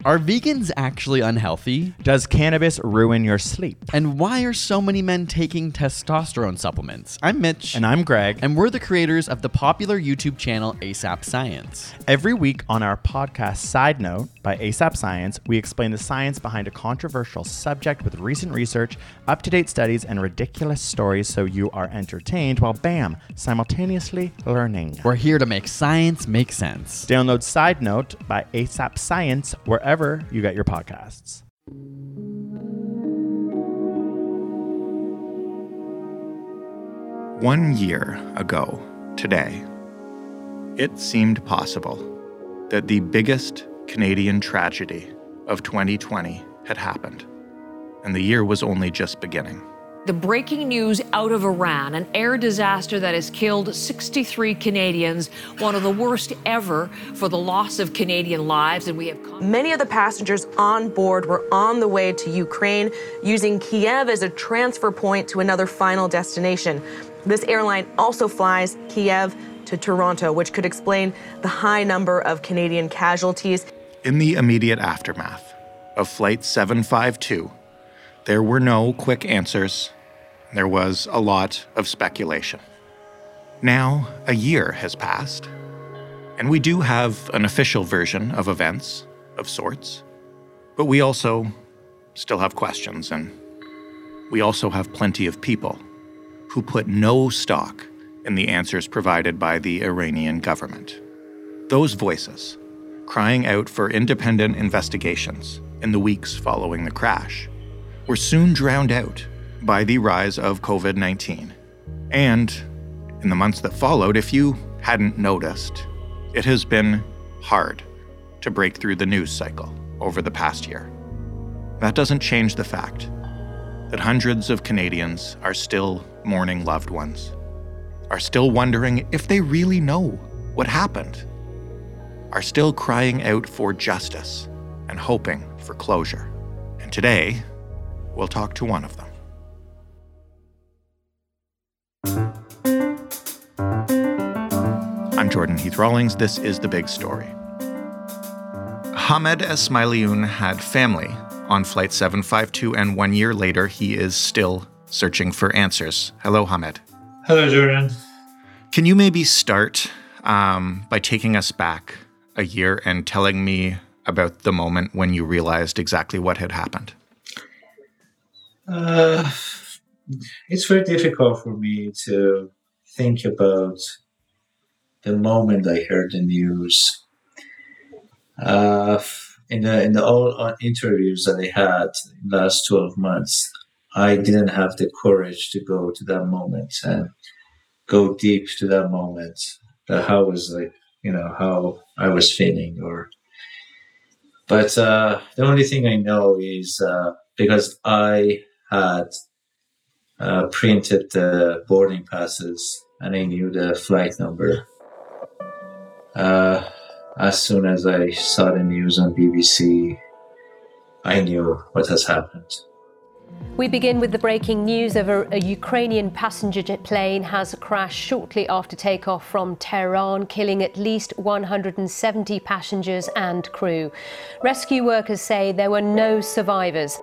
Are vegans actually unhealthy? Does cannabis ruin your sleep? And why are so many men taking testosterone supplements? I'm Mitch. And I'm Greg. And we're the creators of the popular YouTube channel ASAP Science. Every week on our podcast Side Note by ASAP Science, we explain the science behind a controversial subject with recent research, up-to-date studies, and ridiculous stories so you are entertained while, bam, simultaneously learning. We're here to make science make sense. Download Side Note by ASAP Science wherever you get your podcasts. One year ago today, it seemed possible that the biggest Canadian tragedy of 2020 had happened, and the year was only just beginning. The breaking news out of Iran, an air disaster that has killed 63 Canadians, one of the worst ever for the loss of Canadian lives. And we have many of the passengers on board were on the way to Ukraine, using Kiev as a transfer point to another final destination. This airline also flies Kiev to Toronto, which could explain the high number of Canadian casualties. In the immediate aftermath of Flight 752, there were no quick answers. There was a lot of speculation. Now, a year has passed, and we do have an official version of events, of sorts, but we also still have questions, and we also have plenty of people who put no stock in the answers provided by the Iranian government. Those voices, crying out for independent investigations in the weeks following the crash, were soon drowned out by the rise of COVID-19. And in the months that followed, if you hadn't noticed, it has been hard to break through the news cycle over the past year. That doesn't change the fact that hundreds of Canadians are still mourning loved ones, are still wondering if they really know what happened, are still crying out for justice and hoping for closure. And today, we'll talk to one of them. I'm Jordan Heath Rawlings. This is The Big Story. Hamed Esmailioun had family on Flight 752, and 1 year later, he is still searching for answers. Hello, Hamed. Hello, Jordan. Can you maybe start by taking us back a year and telling me about the moment when you realized exactly what had happened? It's very difficult for me to think about the moment I heard the news. In the all interviews that I had in the last 12 months, I didn't have the courage to go to that moment and go deep to that moment. How I was feeling, but the only thing I know is because I had printed the boarding passes and I knew the flight number. As soon as I saw the news on BBC, I knew what has happened. We begin with the breaking news of a Ukrainian passenger jet plane has crashed shortly after takeoff from Tehran, killing at least 170 passengers and crew. Rescue workers say there were no survivors.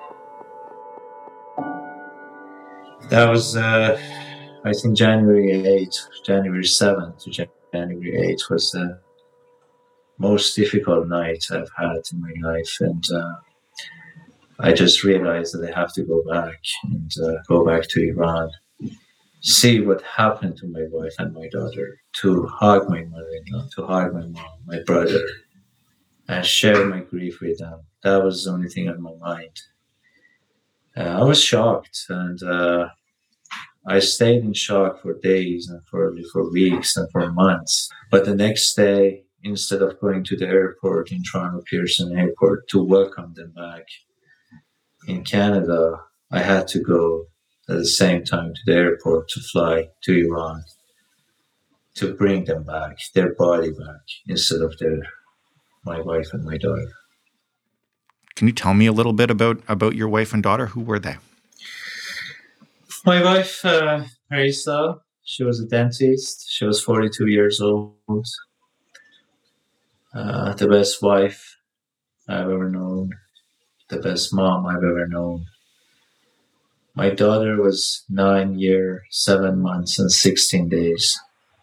That was, I think, January 7th to January 8th was the most difficult night I've had in my life. And I just realized that I have to go back to Iran, see what happened to my wife and my daughter, to hug my mother-in-law, to hug my mom, my brother, and share my grief with them. That was the only thing on my mind. I was shocked, and I stayed in shock for days and for weeks and for months. But the next day, instead of going to the airport in Toronto Pearson Airport to welcome them back in Canada, I had to go at the same time to the airport to fly to Iran to bring them back, their body back, instead of my wife and my daughter. Can you tell me a little bit about your wife and daughter? Who were they? My wife, Marisa, she was a dentist. She was 42 years old. The best wife I've ever known, the best mom I've ever known. My daughter was 9 years, 7 months, and 16 days.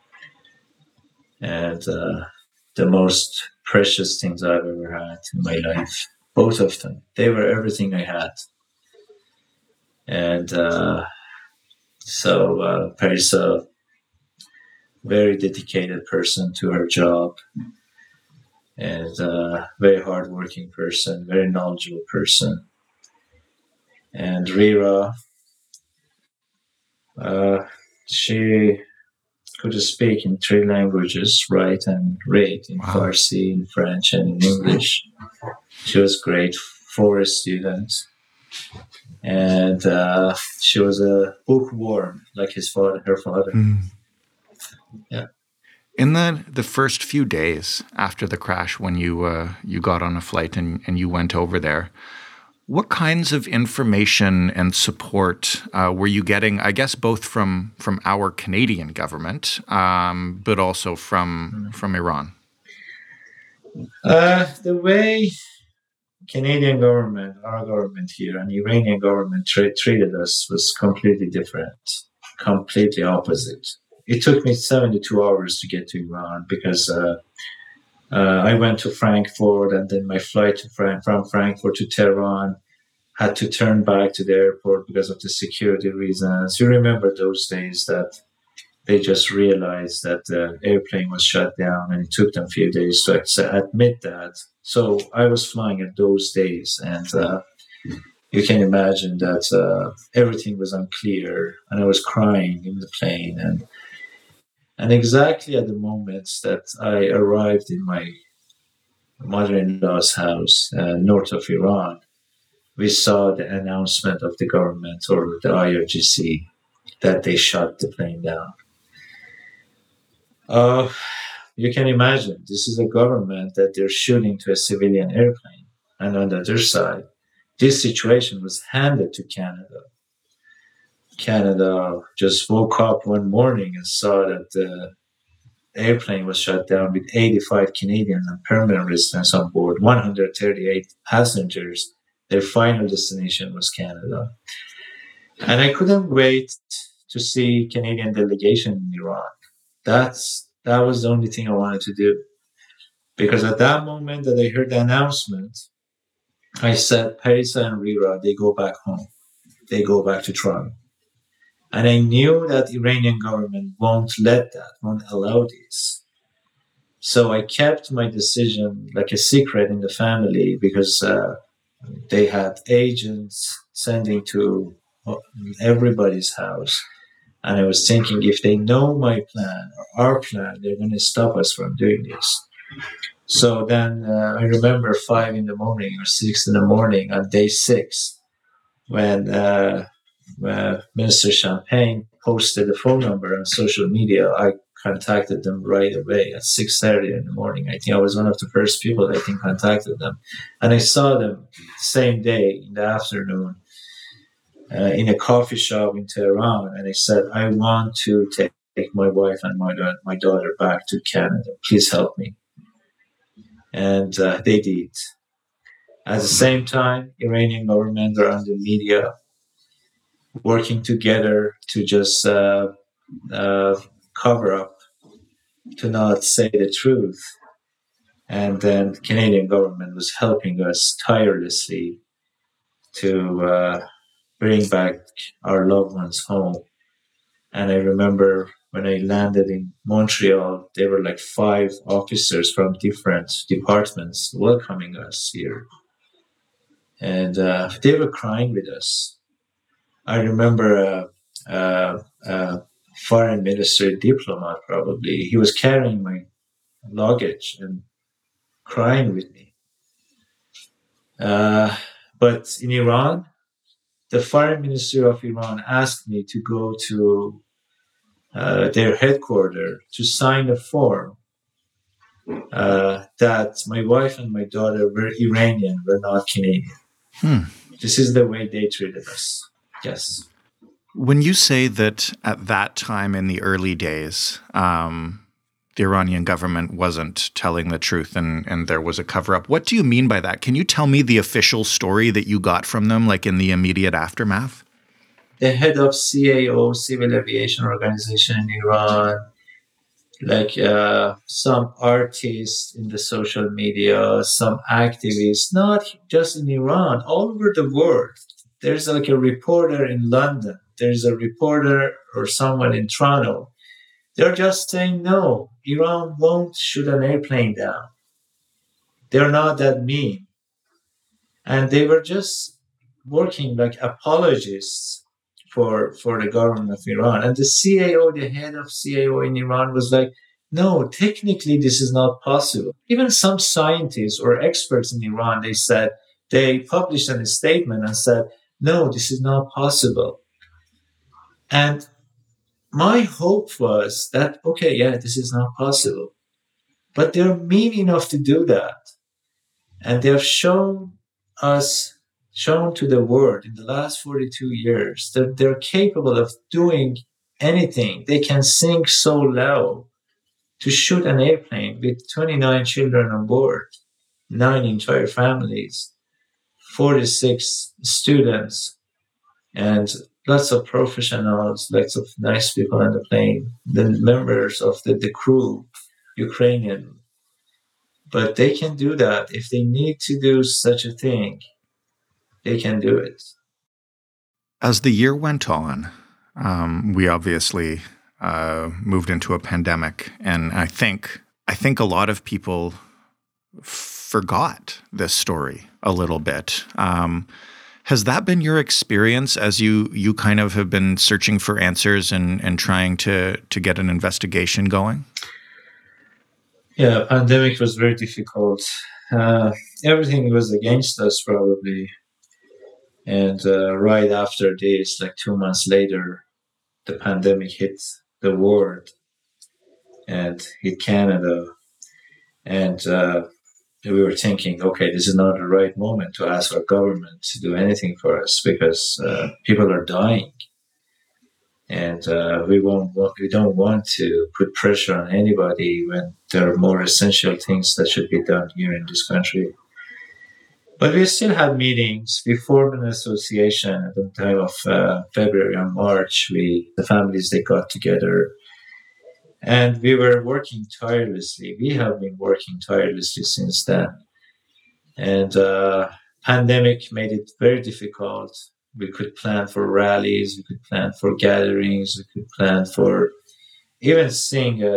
And the most precious things I've ever had in my life, both of them. They were everything I had. And so Parisa, very dedicated person to her job, and very hardworking person, very knowledgeable person. And Rira, she could speak in 3 languages, write and read, in Farsi, in French, and in English. She was great for a student. And she was a bookworm, like her father. Yeah. In the first few days after the crash, when you got on a flight and you went over there, what kinds of information and support were you getting, I guess, both from our Canadian government, but also from Iran? The way Canadian government, our government here, and Iranian government treated us was completely different, completely opposite. It took me 72 hours to get to Iran because I went to Frankfurt, and then my flight from Frankfurt to Tehran had to turn back to the airport because of the security reasons. You remember those days that they just realized that the airplane was shut down, and it took them a few days to admit that. So I was flying at those days, and you can imagine that everything was unclear, and I was crying in the plane. And exactly at the moment that I arrived in my mother-in-law's house, north of Iran, we saw the announcement of the government, or the IRGC, that they shut the plane down. You can imagine, this is a government that they're shooting to a civilian airplane. And on the other side, this situation was handed to Canada. Canada just woke up one morning and saw that the airplane was shut down with 85 Canadians and permanent residents on board, 138 passengers. Their final destination was Canada. And I couldn't wait to see Canadian delegation in Iran. That was the only thing I wanted to do. Because at that moment that I heard the announcement, I said, Parisa and Rira, they go back home. They go back to Toronto. And I knew that the Iranian government won't allow this. So I kept my decision like a secret in the family, because they had agents sending to everybody's house. And I was thinking, if they know my plan or our plan, they're going to stop us from doing this. So then I remember 5 in the morning or 6 in the morning on day 6, when Minister Champagne posted the phone number on social media, I contacted them right away at 6:30 in the morning. I think I was one of the first people that contacted them. And I saw them the same day in the afternoon in a coffee shop in Tehran. And I said, I want to take my wife and my daughter back to Canada. Please help me. And they did. At the same time, Iranian government are on the media working together to just cover up, to not say the truth. And then Canadian government was helping us tirelessly to bring back our loved ones home. And I remember when I landed in Montreal, there were like 5 officers from different departments welcoming us here. And they were crying with us. I remember a foreign ministry diplomat, probably, he was carrying my luggage and crying with me. But in Iran, the foreign ministry of Iran asked me to go to their headquarters to sign a form that my wife and my daughter were Iranian, were not Canadian. This is the way they treated us. Yes. When you say that at that time in the early days, the Iranian government wasn't telling the truth and there was a cover-up. What do you mean by that? Can you tell me the official story that you got from them, like in the immediate aftermath? The head of CAO, Civil Aviation Organization in Iran, like some artists in the social media, some activists, not just in Iran, all over the world. There's like a reporter in London. There's a reporter or someone in Toronto. They're just saying, no, Iran won't shoot an airplane down. They're not that mean. And they were just working like apologists for the government of Iran. And the CAO, the head of CAO in Iran was like, no, technically this is not possible. Even some scientists or experts in Iran, they published a statement and said, no, this is not possible. And my hope was that, okay, yeah, this is not possible. But they're mean enough to do that. And they have shown to the world in the last 42 years that they're capable of doing anything. They can sink so low to shoot an airplane with 29 children on board, 9 entire families, 46 students, and lots of professionals, lots of nice people on the plane, the members of the crew, Ukrainian. But they can do that. If they need to do such a thing, they can do it. As the year went on, we obviously moved into a pandemic, and I think a lot of people forgot this story a little bit. Has that been your experience as you kind of have been searching for answers and trying to get an investigation going? Yeah, pandemic was very difficult. Everything was against us probably. And right after this, like 2 months later, the pandemic hit the world and hit Canada. And we were thinking, okay, this is not the right moment to ask our government to do anything for us because people are dying. And we don't want to put pressure on anybody when there are more essential things that should be done here in this country. But we still had meetings. We formed an association at the time of February and March. The families, they got together. And we were working tirelessly. We have been working tirelessly since then. And pandemic made it very difficult. We could plan for rallies. We could plan for gatherings. We could plan for even seeing a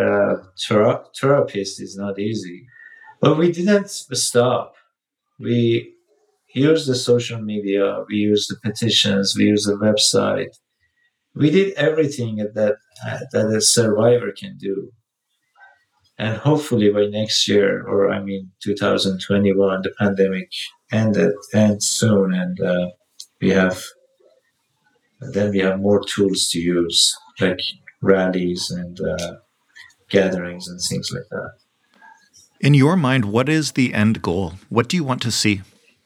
therapist is not easy. But we didn't stop. We used the social media. We used the petitions. We used the website. We did everything that a survivor can do. And hopefully by next year, 2021, the pandemic ends soon, and we have more tools to use, like rallies and gatherings and things like that. In your mind, what is the end goal? What do you want to see?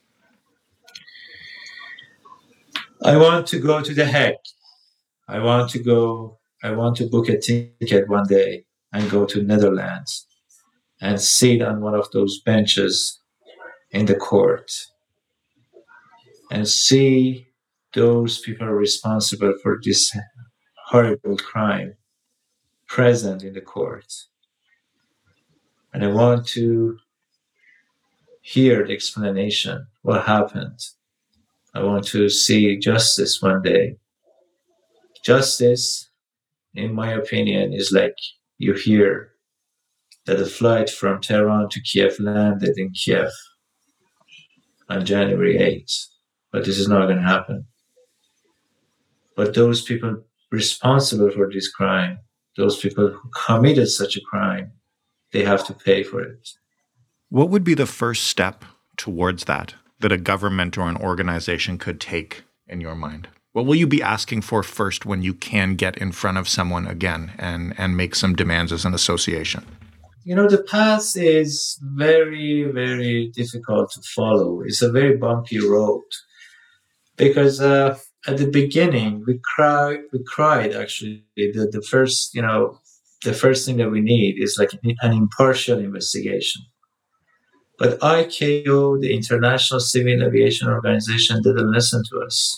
I want to go to The Hague. I want to book a ticket one day and go to Netherlands and sit on one of those benches in the court and see those people responsible for this horrible crime present in the court. And I want to hear the explanation, what happened. I want to see justice one day. Justice, in my opinion, is like you hear that a flight from Tehran to Kiev landed in Kiev on January 8th. But this is not going to happen. But those people responsible for this crime, those people who committed such a crime, they have to pay for it. What would be the first step towards that a government or an organization could take in your mind? What will you be asking for first when you can get in front of someone again and make some demands as an association? The path is very, very difficult to follow. It's a very bumpy road because at the beginning we cried actually. The first the first thing that we need is like an impartial investigation. But ICAO, the International Civil Aviation Organization, didn't listen to us.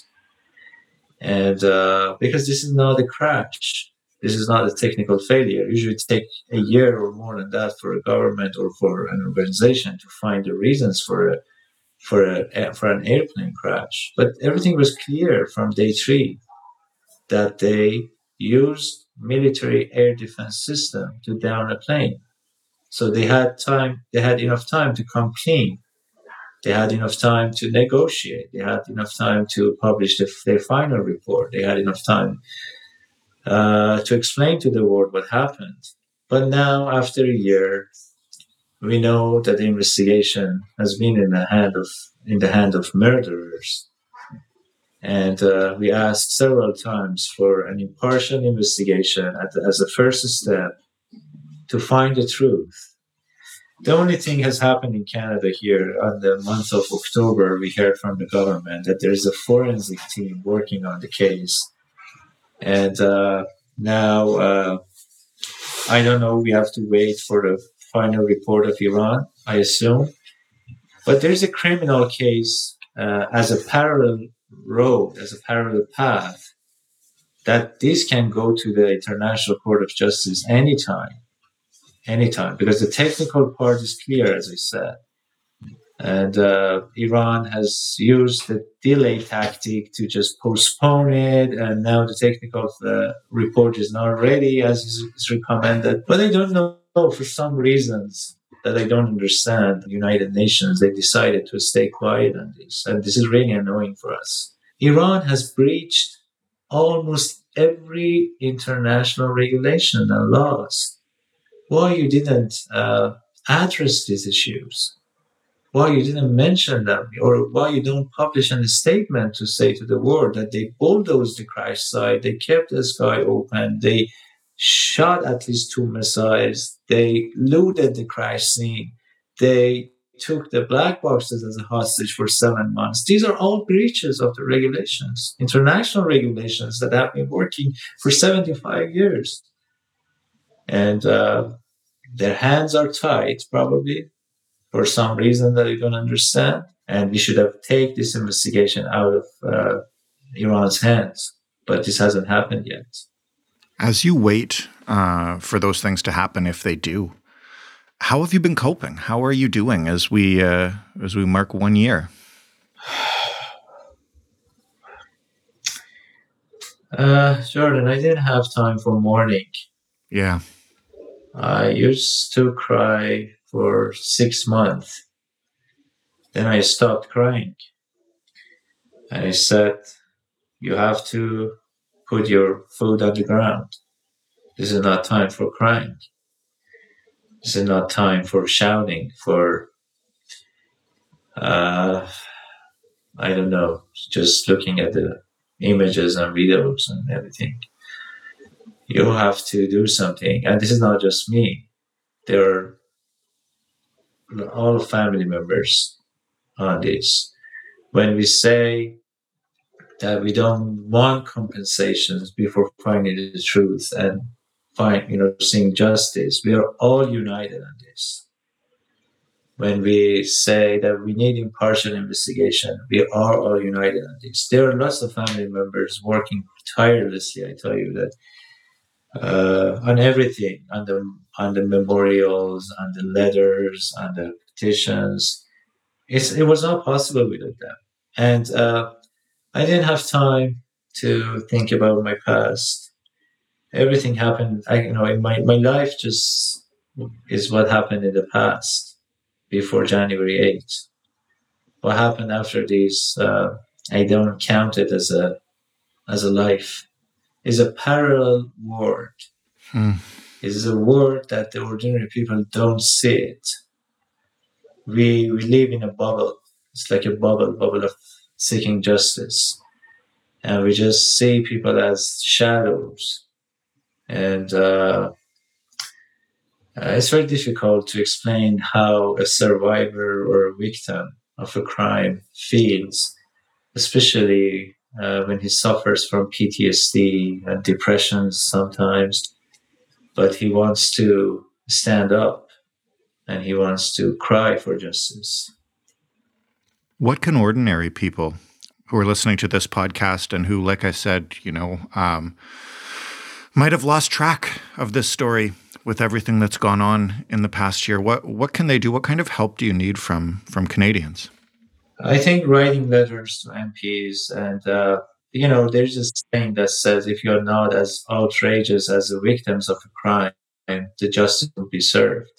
And because this is not a crash, this is not a technical failure. Usually it takes a year or more than that for a government or for an organization to find the reasons for an airplane crash. But everything was clear from day 3 that they used military air defense system to down a plane. So they had enough time to come clean. They had enough time to negotiate. They had enough time to publish their final report. They had enough time to explain to the world what happened. But now, after a year, we know that the investigation has been in the hand of murderers. And we asked several times for an impartial investigation as a first step to find the truth. The only thing has happened in Canada here on the month of October, we heard from the government that there is a forensic team working on the case. And now, I don't know, we have to wait for the final report of Iran, I assume. But there's a criminal case as a parallel road, as a parallel path, that this can go to the International Court of Justice anytime, because the technical part is clear, as I said. And Iran has used the delay tactic to just postpone it, and now the technical report is not ready as is recommended. But I don't know, for some reasons that I don't understand, the United Nations, they decided to stay quiet on this. And this is really annoying for us. Iran has breached almost every international regulation and laws. Why you didn't address these issues? Why you didn't mention them? Or why you don't publish a statement to say to the world that they bulldozed the crash site, they kept the sky open, they shot at least 2 missiles, they looted the crash scene, they took the black boxes as a hostage for 7 months. These are all breaches of the regulations, international regulations that have been working for 75 years. And their hands are tied, probably, for some reason that you don't understand. And we should have taken this investigation out of Iran's hands. But this hasn't happened yet. As you wait for those things to happen, if they do, how have you been coping? How are you doing as we mark 1 year? Jordan, I didn't have time for mourning. Yeah. I used to cry for 6 months. Then I stopped crying. And I said, you have to put your foot on the ground. This is not time for crying. This is not time for shouting, for, I don't know, just looking at the images and videos and everything. You have to do something. And this is not just me. There are all family members on this. When we say that we don't want compensations before finding the truth and seeing justice, we are all united on this. When we say that we need impartial investigation, we are all united on this. There are lots of family members working tirelessly, I tell you that, on everything, on the memorials, on the letters, on the petitions. It was not possible without them. And I didn't have time to think about my past. Everything happened, my life just is what happened in the past, before January 8th. What happened after this, I don't count it as a life. It's a parallel world. It's a world that the ordinary people don't see it. We live in a bubble. It's like a bubble of seeking justice. And we just see people as shadows. And it's very difficult to explain how a survivor or a victim of a crime feels, especially when he suffers from PTSD and depression sometimes. but he wants to stand up and he wants to cry for justice. What can ordinary people who are listening to this podcast and who, like I said, might have lost track of this story with everything that's gone on in the past year, what can they do? What kind of help do you need from Canadians? I think writing letters to MPs and, there's this saying that says if you're not as outrageous as the victims of a crime, the justice will be served.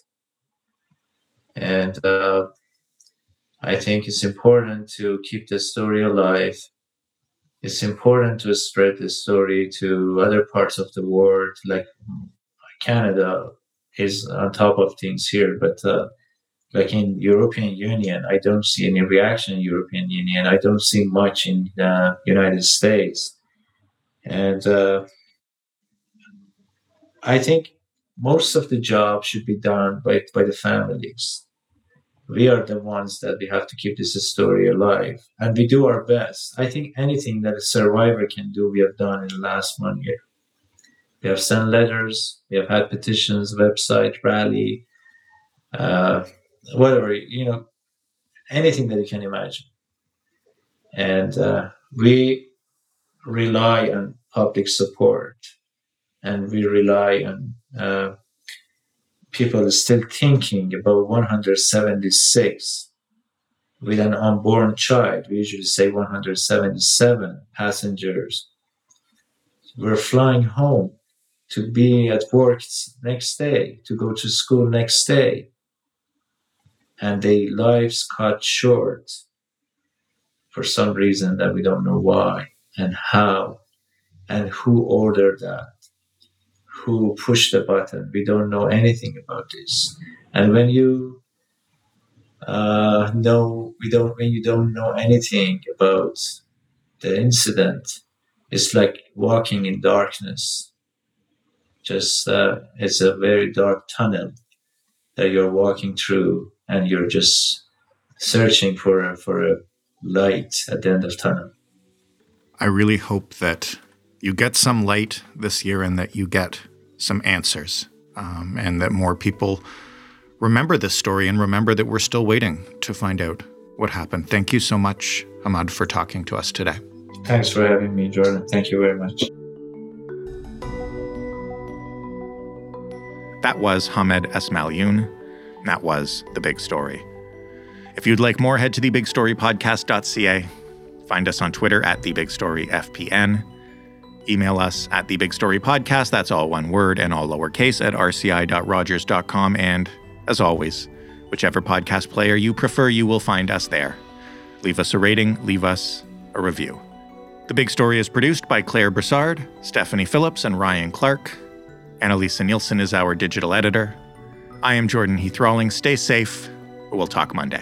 And I think it's important to keep the story alive. It's important to spread the story to other parts of the world, like Canada is on top of things here, but like in European Union, I don't see any reaction in European Union. I don't see much in the United States. And I think most of the job should be done by the families. We are the ones that we have to keep this story alive, and we do our best. I think anything that a survivor can do, we have done in the last 1 year. We have sent letters, we have had petitions, website, rally, whatever, anything that you can imagine. And we rely on public support, and we rely on people still thinking about 176 with an unborn child. We usually say 177 passengers. We're flying home to be at work next day, to go to school next day. And their lives cut short for some reason that we don't know why and how and who ordered that, who pushed the button. We don't know anything about this. And when you when you don't know anything about the incident, it's like walking in darkness. Just it's a very dark tunnel that you're walking through, and you're just searching for a light at the end of the tunnel. I really hope that you get some light this year and that you get some answers, and that more people remember this story and remember that we're still waiting to find out what happened. Thank you so much, Hammad, for talking to us today. Thanks for having me, Jordan. Thank you very much. That was Hamed Esmailloune. That was The Big Story. If you'd like more, head to thebigstorypodcast.ca. Find us on Twitter at TheBigStoryFPN. Email us at TheBigStoryPodcast, that's all one word and all lowercase, at rci.rogers.com. And as always, whichever podcast player you prefer, you will find us there. Leave us a rating, leave us a review. The Big Story is produced by Claire Broussard, Stephanie Phillips, and Ryan Clark. Annalisa Nielsen is our digital editor. I am Jordan Heath Rawlings. Stay safe. We'll talk Monday.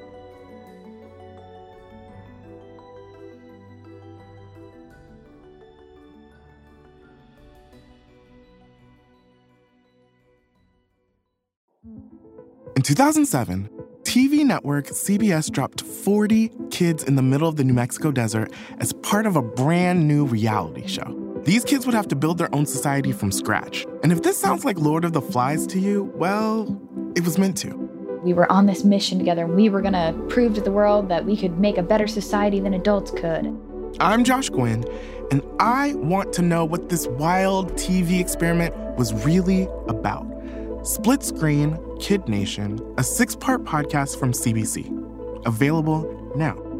In 2007, TV network CBS dropped 40 kids in the middle of the New Mexico desert as part of a brand new reality show. These kids would have to build their own society from scratch. And if this sounds like Lord of the Flies to you, well, it was meant to. We were on this mission together, and we were going to prove to the world that we could make a better society than adults could. I'm Josh Gwynn, and I want to know what this wild TV experiment was really about. Split Screen, Kid Nation, a 6-part podcast from CBC. Available now.